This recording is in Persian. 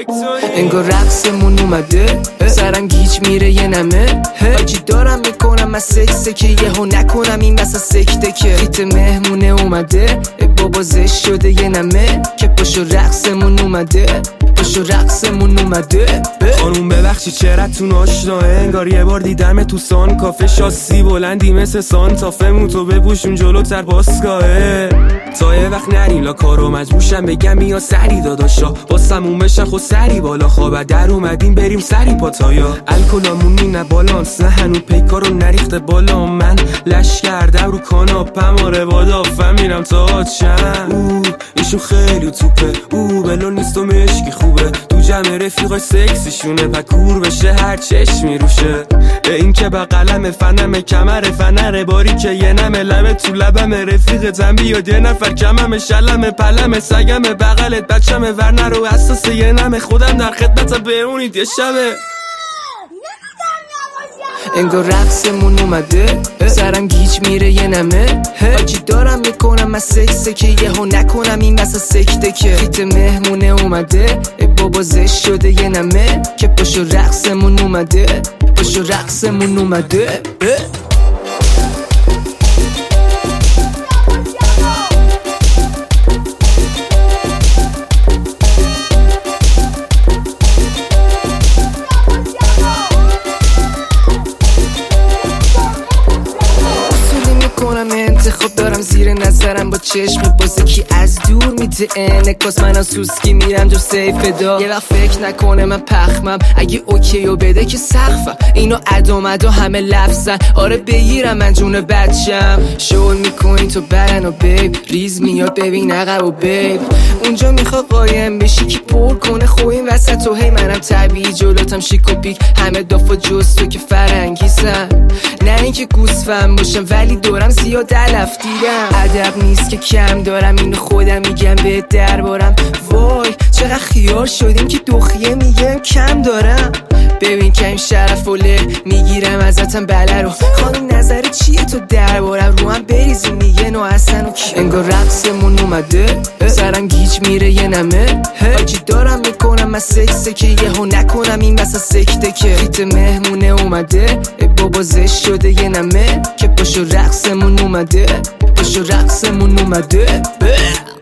انگار رقصمون اومده سرم گیج میره یه نمه حاجی دارم میکنم از سکسه که یهو نکنم این واسه سکته که خیت مهمونه اومده بابا زشت شده یه نمه که پاشو رقصمون اومده پاشو رقصمون اومده خانوم ببخشی چرتون آشناه انگار یه بار دیدم تو سان کافه شاسی بلندی مثل سانتافه موتو بپوشون جلوتر باسگاهه تا یه وقت نریم لا کارو مجبورشم بگم یا سری داداشا با سموم بشن خود سری بالا خوابه در اومدیم بریم سری پاتایا الکلامونی نه بالانس نه هنو پیکارو نریخته بالا من لش کردم رو کاناپم آره بادافم میرم تا چند ایشون خیلی توپه بلون نیست و مشکی خوبه تو جمع رفیقای سکسیشونه پکور بشه هر چشمی روشه به این که بقلم فنم کمر فنر باری که یه نمه لبه تو لبم رفیق تن بیاد یه نفر کمم شلم پلم سگم بغلت بچم ورنه رو اساس یه نمه خودم در خدمت بمونید یه شبه انگار رقصمون اومده سرم گیج میره یه نمه حاجی دارم میکنم از سکسه که یهو نکنم این واسه سکته که خیت مهمونه اومده بابا زشت شده یه نمه که پاشو رقصمون اومده پاشو رقصمون اومده انتخاب دارم زیر نظرم با چشم بازه کی از دور میده انکاس منم سوسکی میرم جو سیف دا یه وقت فکر نکنه من پخمم اگه اوکیو بده که سقفم اینو ادامدا همه لفظن آره بگیرم من جون بچم شول میکنی تو برن و بیب ریز میاد ببین عقب و بیب اونجا میخوا قایم بشی که پر کنه خو این وسط و هی منم طبیعی جلوتم شیک و پیک همه دافا جز تو که فرنگیسن نه اینکه گوسفند باشم ولی دورم زیاد علف دیدم ادب نیست که کم دارم اینو خودم میگم به دربارم وای چقدر خیار شدیم که دخیه میگم کم دارم ببین که این شرف وله میگیرم ازتم بله رو خانم نظر چیه تو دربارم رو هم بریزی میگه نو اصلا و کی انگار رقصمون اومده سرم گیج میره یه نمه حاجی دارم میکنم از سکسه که یهو نکنم این واسه سکته که خیت مهمونه اومده بابا زشت شده یه نمه که پاشو رقصمون اومده پاشو رقصمون اومده